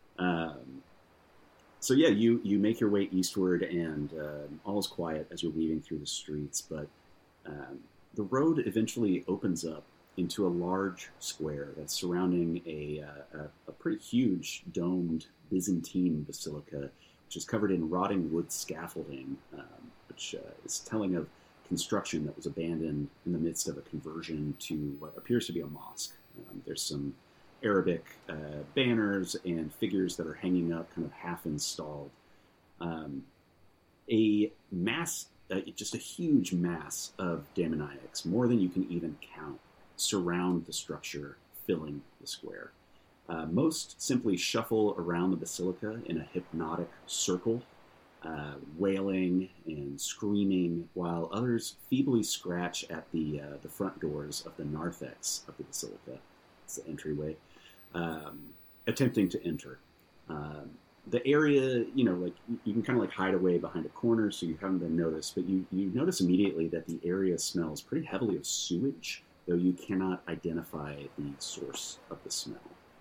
So yeah, you make your way eastward, and all is quiet as you're weaving through the streets. But the road eventually opens up into a large square that's surrounding a pretty huge domed Byzantine basilica, which is covered in rotting wood scaffolding, which is telling of construction that was abandoned in the midst of a conversion to what appears to be a mosque. There's some Arabic banners and figures that are hanging up, kind of half installed. A mass just a huge mass of demoniacs, more than you can even count, surround the structure, filling the square. Most simply shuffle around the basilica in a hypnotic circle, wailing and screaming, while others feebly scratch at the front doors of the narthex of the basilica. It's the entryway, attempting to enter. The area, like you can kind of like hide away behind a corner, so you haven't been noticed. But you notice immediately that the area smells pretty heavily of sewage, though you cannot identify the source of the smell.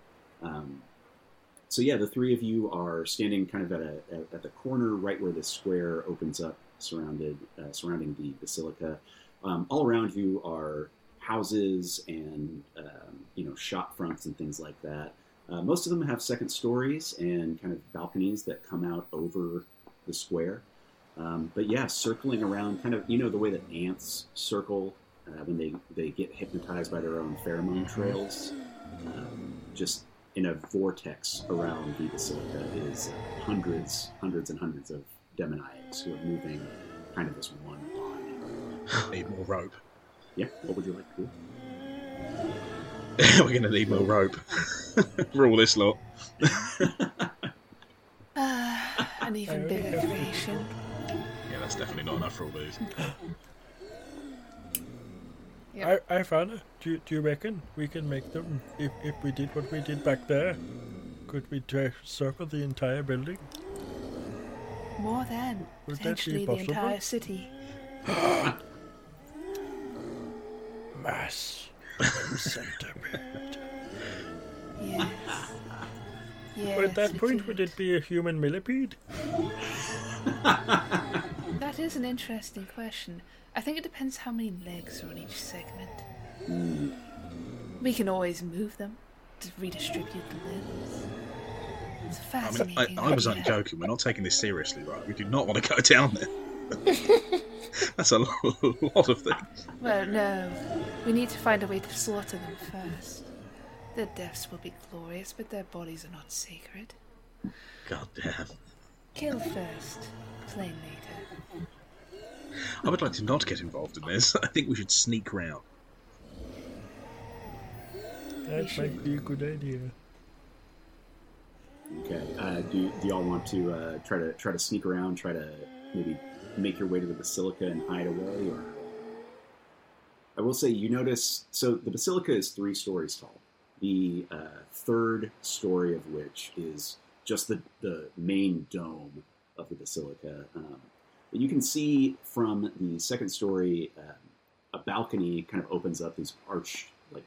So yeah, the three of you are standing kind of at the corner, right where the square opens up, surrounding the basilica. All around you are houses and shop fronts and things like that. Most of them have second stories and kind of balconies that come out over the square. But yeah, circling around, kind of the way that ants circle when they get hypnotized by their own pheromone trails. Just in a vortex around the basilica is hundreds and hundreds of demoniacs who are moving kind of as one line. Need more rope. Yeah, what would you like to do? We're going to need more rope for all this lot. An even bigger creation. Yeah, that's definitely not enough for all these. Yep. I found it. Do you reckon we can make them if we did what we did back there? Could we circle the entire building? More than Would that be potentially the possible? entire city. Mass centipede. Yes. Yes. But at that it point, is. would it be a human millipede? That is an interesting question. I think it depends how many legs are on each segment. We can always move them to redistribute the limbs. It's I fascinating. I was only idea. joking. We're not taking this seriously, right? We do not want to go down there. That's a lot of things. Well, no. We need to find a way to slaughter them first. Their deaths will be glorious, but their bodies are not sacred. God damn. Kill first, flame later. I would like to not get involved in this. I think we should sneak round. That might be a good idea. Okay. Do y'all want to try to sneak around, try to maybe make your way to the basilica and hide away? Or I will say, you notice. So the basilica is 3 stories tall. The third story of which is just the main dome of the basilica. But you can see from the second story, a balcony kind of opens up. These arched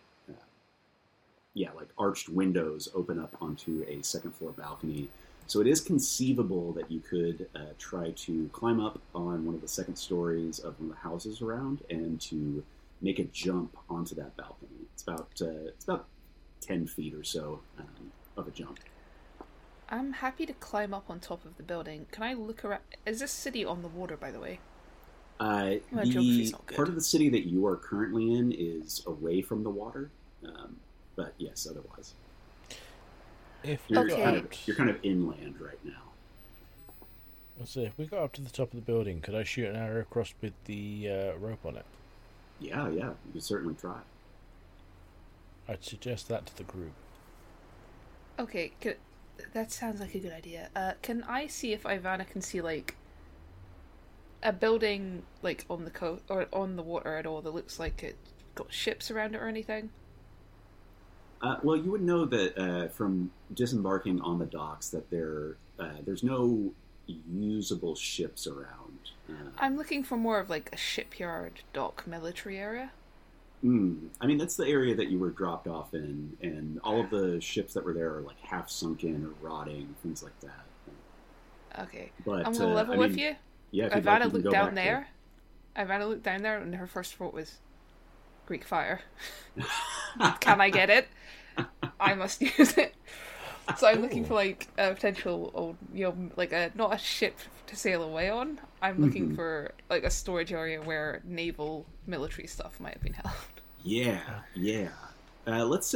arched windows open up onto a second floor balcony. So it is conceivable that you could try to climb up on one of the second stories of one of the houses around and to make a jump onto that balcony. It's about 10 feet or so of a jump. I'm happy to climb up on top of the building. Can I look around? Is this city on the water, by the way? My geography's The not good. part of the city that you are currently in is away from the water, but yes, otherwise. If You're, we Okay. you're kind of inland right now. let's see, if we got up to the top of the building, could I shoot an arrow across with the rope on it? Yeah, you could certainly try. I'd suggest that to the group. Okay, that sounds like a good idea. Can I see if Ivana can see, like, a building, like, on the coast, or on the water at all, that looks like it got ships around it or anything? Well, you would know that from disembarking on the docks that there's no usable ships around. I'm looking for more of, like, a shipyard, dock, military area. I mean, that's the area that you were dropped off in, and all of the ships that were there are like half sunken or rotting, things like that. Okay. But I'm gonna level with you. Yeah, if you'd like, Ivana you can looked go down back there. Ivana looked down there, and her first thought was Greek fire. Can I get it? I must use it. So I'm looking for, like, a potential old, like not a ship to sail away on. I'm looking for, like, a storage area where naval military stuff might have been held. Yeah. Let's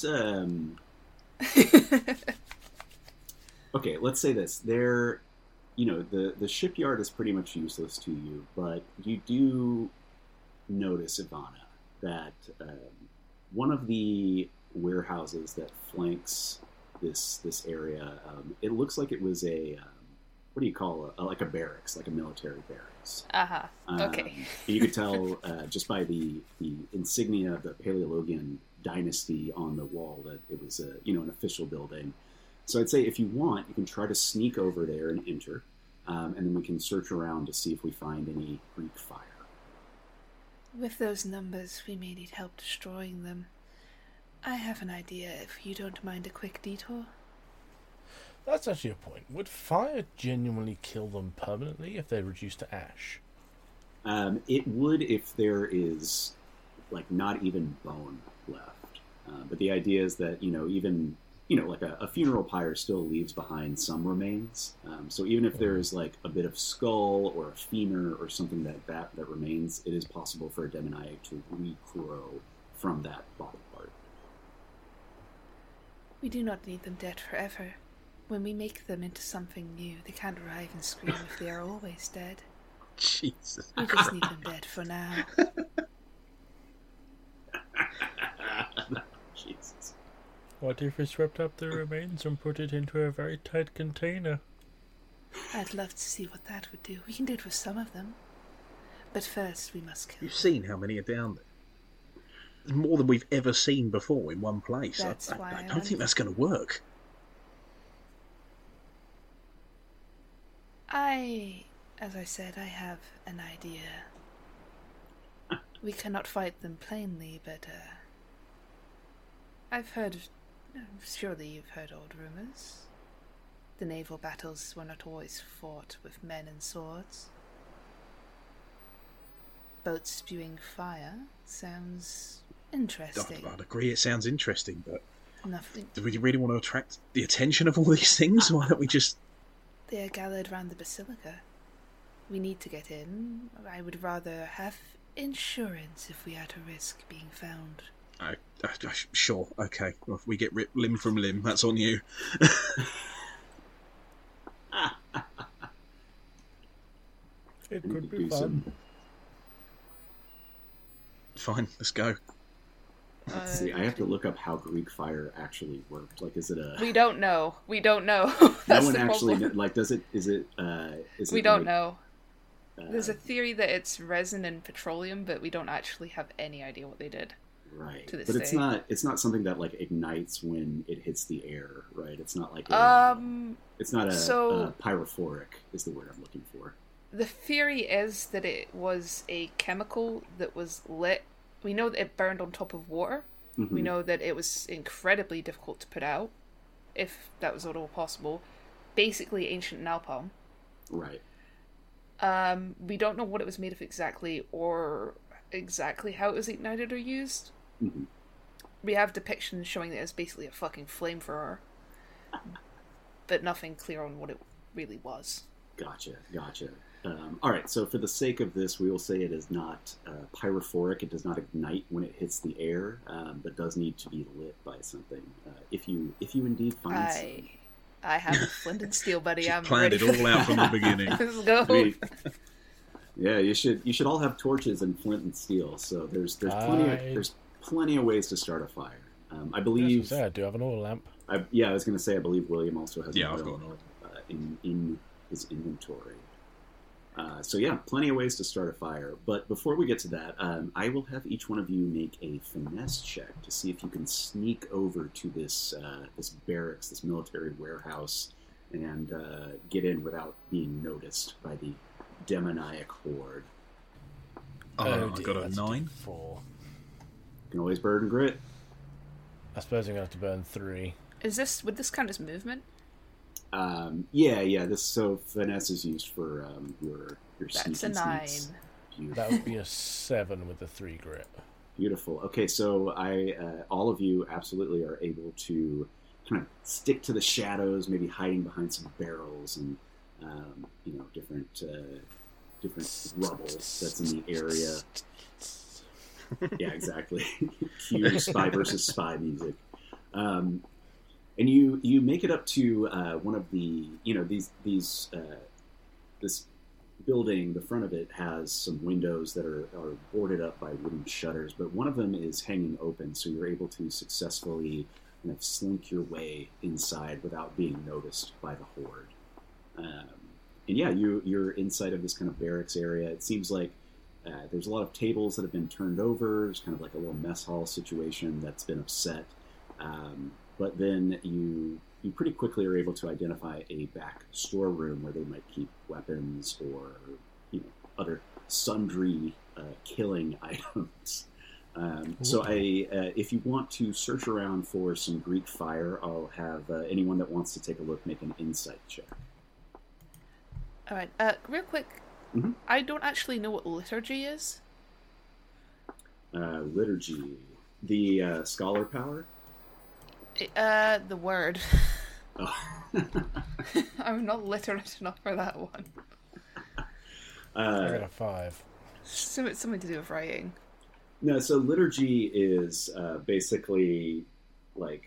okay, let's say this. the shipyard is pretty much useless to you, but you do notice, Ivana, that one of the warehouses that flanks this area, it looks like it was a what do you call it? Like a barracks, like a military barracks. Okay. You could tell just by the insignia of the Paleologian dynasty on the wall that it was an official building. So I'd say if you want, you can try to sneak over there and enter, and then we can search around to see if we find any Greek fire. With those numbers, we may need help destroying them. I have an idea, if you don't mind a quick detour. That's actually a point. Would fire genuinely kill them permanently if they're reduced to ash? It would if there is, like, not even bone left. But the idea is that, even, like a funeral pyre still leaves behind some remains. So even if there's, like, a bit of skull or a femur or something that remains, it is possible for a demoniac to regrow from that body part. We do not need them dead forever. When we make them into something new, they can't writhe and scream if they are always dead. Jesus. We just need them dead for now. Jesus. What if we swept up the remains and put it into a very tight container? I'd love to see what that would do. We can do it with some of them. But first, we must kill You've them. seen how many are down there. There's more than we've ever seen before in one place. That's why I I don't think that's going to work. As I said, I have an idea. We cannot fight them plainly, but, I've heard, surely you've heard old rumors. The naval battles were not always fought with men and swords. Boats spewing fire sounds interesting. I'd agree it sounds interesting, but Nothing. do we really want to attract the attention of all these things? Why don't we just... They are gathered round the basilica. We need to get in. I would rather have insurance if we are to risk being found. Sure, okay. Well, if we get ripped limb from limb, that's on you. It I need could to be do fun. Fine, let's go. Let's see, I have to look up how Greek fire actually works. Like, is it a... We don't know. We don't know. No That's one the actually... problem. Like, is it We don't like, know. There's a theory that it's resin and petroleum, but we don't actually have any idea what they did. Right, to this but day. it's not something that like ignites when it hits the air, right? It's not like it's not a pyrophoric is the word I'm looking for. The theory is that it was a chemical that was lit. We know that it burned on top of water. Mm-hmm. We know that it was incredibly difficult to put out, if that was at all possible. Basically ancient napalm. Right. We don't know what it was made of exactly, or exactly how it was ignited or used. Mm-hmm. We have depictions showing that it's basically a fucking flamethrower, but nothing clear on what it really was. Gotcha. All right, so for the sake of this, we will say it is not pyrophoric. It does not ignite when it hits the air, but does need to be lit by something. If you indeed find some. I have a flint and steel, buddy. I'm Planned ready it for all out that. from the beginning. Let's go. I mean, yeah, you should all have torches and flint and steel. So there's plenty of ways to start a fire. I believe. I do have an oil lamp. I was going to say I believe William also has Yeah, an I've oil got an oil. in his inventory. So yeah, plenty of ways to start a fire. But before we get to that, I will have each one of you make a finesse check to see if you can sneak over to this this barracks, this military warehouse, and get in without being noticed by the demoniac horde. I dear, got a that's 9. 4. You can always burn grit. I suppose I'm going to have to burn 3. Would this count as movement? Yeah. So finesse is used for your That's sneaky a 9. sneaks. Beautiful. That would be a 7 with the 3 grit. Beautiful. Okay, so all of you absolutely are able to kind of stick to the shadows, maybe hiding behind some barrels and different rubble that's in the area. Yeah, exactly. Cue spy versus spy music. And you make it up to one of the these this building, the front of it has some windows that are boarded up by wooden shutters, but one of them is hanging open, so you're able to successfully kind of slink your way inside without being noticed by the horde. And yeah, you're inside of this kind of barracks area. It seems like there's a lot of tables that have been turned over. There's kind of like a little mess hall situation that's been upset. But then you pretty quickly are able to identify a back storeroom where they might keep weapons or other sundry killing items. So if you want to search around for some Greek fire, I'll have anyone that wants to take a look make an insight check. All right. Real quick, I don't actually know what liturgy is. Liturgy, the scholar power. The word. Oh. I'm not literate enough for that one. I got a 5. Something to do with writing. No, so liturgy is basically like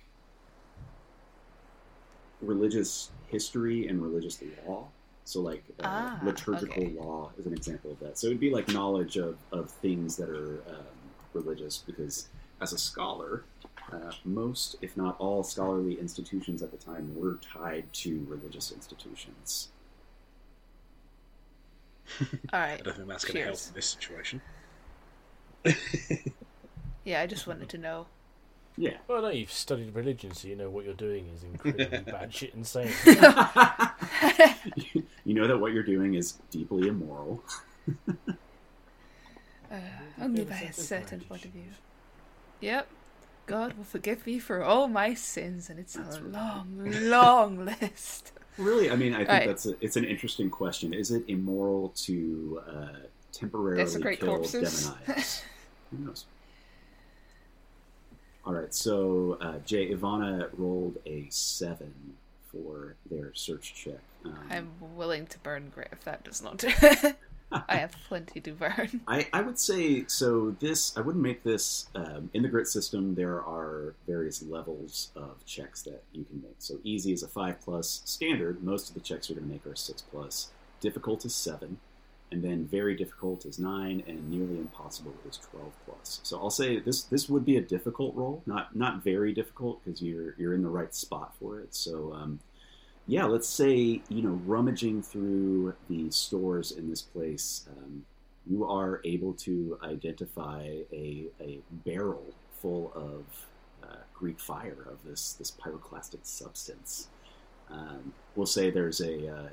religious history and religious law. So like liturgical law is an example of that. So it would be like knowledge of things that are religious, because as a scholar, most, if not all, scholarly institutions at the time were tied to religious institutions. All right. I don't think that's going to help in this situation. Yeah, I just wanted to know. Yeah. Well, no, you've studied religion, so you know what you're doing is incredibly batshit insane. You know that what you're doing is deeply immoral. Only by a certain point of view. Yep. God will forgive me for all my sins, and it's a long list. Really, I mean, I think it's an interesting question. Is it immoral to temporarily desecrate kill corpses? Demonites? Who knows? All right, so Jay, Ivana rolled a 7 for their search check. I'm willing to burn grit if that does not do. I have plenty to burn. I would say, so this, I wouldn't make this, in the grit system, there are various levels of checks that you can make. So easy is a 5+, standard, most of the checks you're going to make are 6+, difficult is 7, and then very difficult is 9, and nearly impossible is 12+. So I'll say this would be a difficult roll, not very difficult, because you're in the right spot for it. So, yeah, let's say, rummaging through the stores in this place, you are able to identify a barrel full of Greek fire, of this pyroclastic substance. We'll say there's a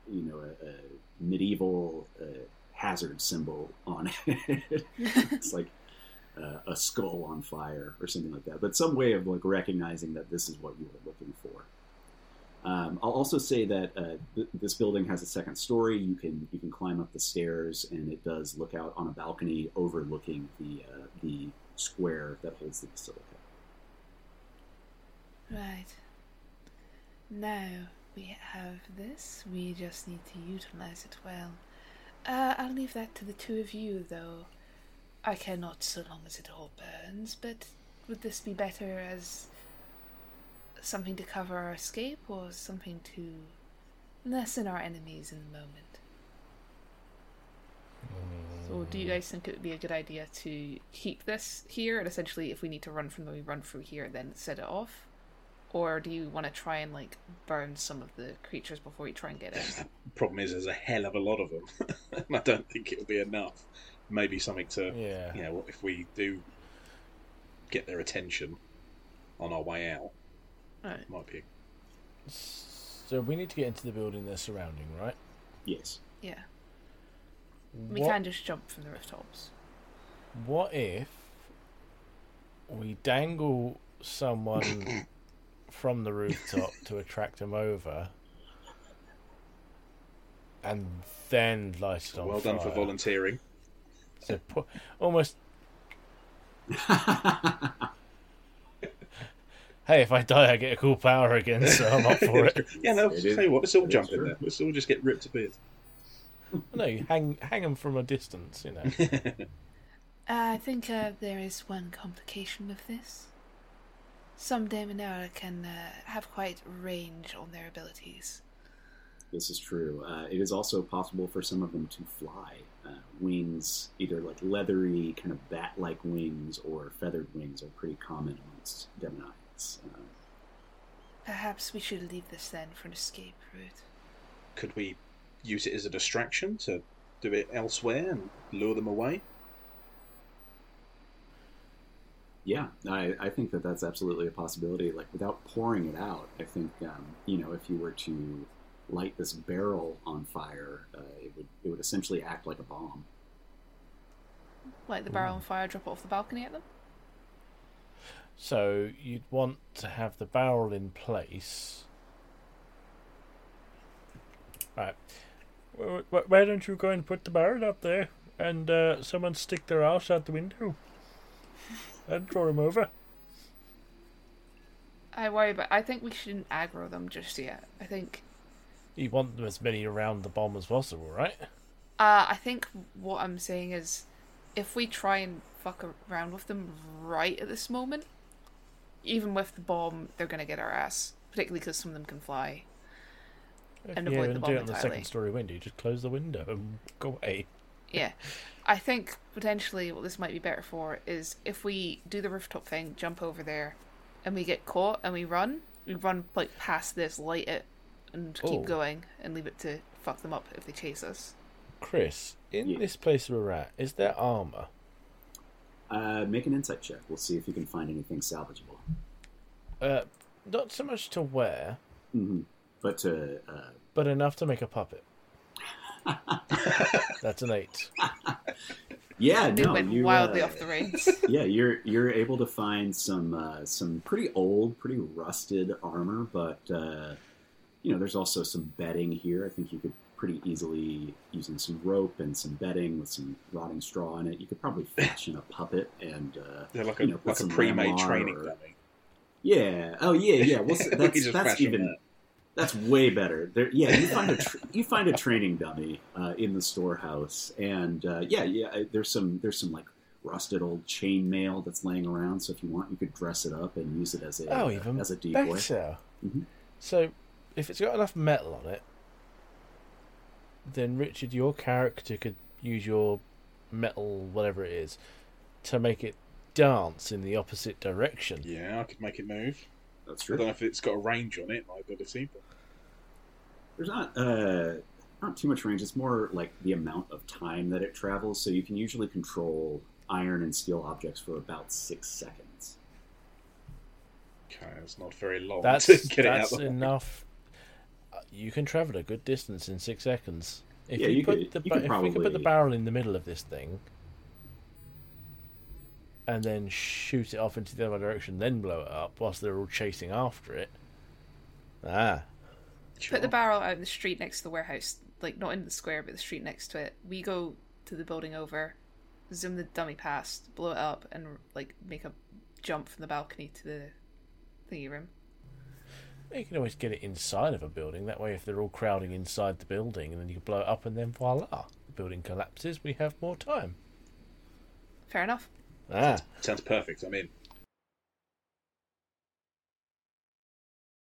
medieval hazard symbol on it. It's like a skull on fire or something like that, but some way of like recognizing that this is what you were looking for. I'll also say that this building has a second story. You can climb up the stairs, and it does look out on a balcony overlooking the square that holds the basilica. Right. Now we have this. We just need to utilize it well. I'll leave that to the two of you, though. I cannot so long as it all burns, but would this be better as something to cover our escape, or something to lessen our enemies in the moment? So do you guys think it would be a good idea to keep this here, and essentially if we need to run from them, we run through here, then set it off? Or do you want to try and burn some of the creatures before you try and get in? The problem is there's a hell of a lot of them. I don't think it'll be enough. Maybe something to, if we do get their attention on our way out, right. Might be. So we need to get into the building they're surrounding, right? Yes. Yeah. We can just jump from the rooftops. What if we dangle someone from the rooftop to attract them over, and then light it on fire? Well done for volunteering. So almost. Hey, if I die, I get a cool power again, so I'm up for it. Yeah, no, tell you what, let's all jump in there. Let's all just get ripped to bits. No, you hang them from a distance, I think there is one complication with this. Some Daemonera can have quite range on their abilities. This is true. It is also possible for some of them to fly. Wings, either like leathery, kind of bat-like wings or feathered wings, are pretty common amongst demonites. Perhaps we should leave this then for an escape route. Could we use it as a distraction to do it elsewhere and lure them away? Yeah, I think that that's absolutely a possibility. Like, without pouring it out, I think, if you were to light this barrel on fire, it would essentially act like a bomb. Light the barrel on fire, drop it off the balcony at them? So you'd want to have the barrel in place. Right. Why don't you go and put the barrel up there and someone stick their arse out the window and throw them over? I think we shouldn't aggro them just yet. I think... You want them as many around the bomb as possible, right? I think what I'm saying is, if we try and fuck around with them right at this moment, even with the bomb, they're going to get our ass. Particularly because some of them can fly. And avoid the bomb do it on the entirely. second story window. You just close the window and go away. Yeah. I think potentially what this might be better for is if we do the rooftop thing, jump over there, and we get caught and we run like past this, light it, and keep going, and leave it to fuck them up if they chase us. Chris, in this place we're at, is there armour? Make an insight check. We'll see if you can find anything salvageable. Not so much to wear, but to... but enough to make a puppet. That's an 8. Yeah, They went wildly off the reins. Yeah, you're able to find some pretty old, pretty rusted armor, but there's also some bedding here. I think you could pretty easily, using some rope and some bedding with some rotting straw in it, you could probably fashion a puppet and like a pre-made training dummy. Yeah. Oh yeah. Well, that's even. That's way better. You find a training dummy in the storehouse, and there's some like rusted old chainmail that's laying around. So if you want, you could dress it up and use it as a decoy. Better. So if it's got enough metal on it, then Richard, your character could use your metal, whatever it is, to make it dance in the opposite direction. Yeah, I could make it move. That's true. I don't know if it's got a range on it, my ability, but there's not too much range. It's more like the amount of time that it travels. So you can usually control iron and steel objects for about 6 seconds. Okay, it's not very long. That's enough. You can travel a good distance in 6 seconds. If we could put the barrel in the middle of this thing, and then shoot it off into the other direction, then blow it up whilst they're all chasing after it. Sure. Put the barrel out in the street next to the warehouse, like not in the square, but the street next to it. We go to the building over, zoom the dummy past, blow it up, and like make a jump from the balcony to the thingy room. You can always get it inside of a building. That way, if they're all crowding inside the building, and then you can blow it up, and then voila, the building collapses. We have more time. Fair enough. Sounds perfect. I'm in.